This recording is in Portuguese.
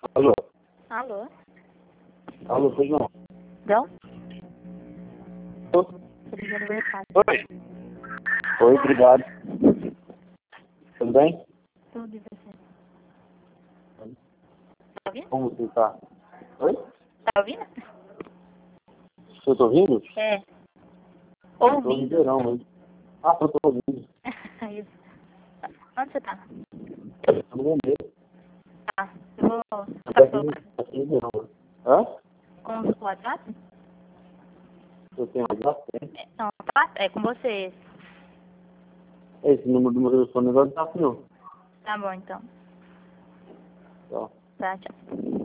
Alô? Alô? Alô, pois não? Não? Alô? Feliz aniversário. Oi. Oi, obrigado. Tudo bem? Tudo e você? Tá ouvindo? Como você tá? Oi? Tá ouvindo? Eu tô ouvindo? É. Tô em Ouvindo. verão, mas... Ah, eu tô ouvindo. Isso. Onde você tá? Tô no momento. Tá. Eu vou Tá passar aqui em verão. Hã? com o WhatsApp? Eu tenho WhatsApp? Tem. Não, tá. É com você. Esse número do meu telefone não é WhatsApp, não. Tá bom, então. Tá. Tá, tchau.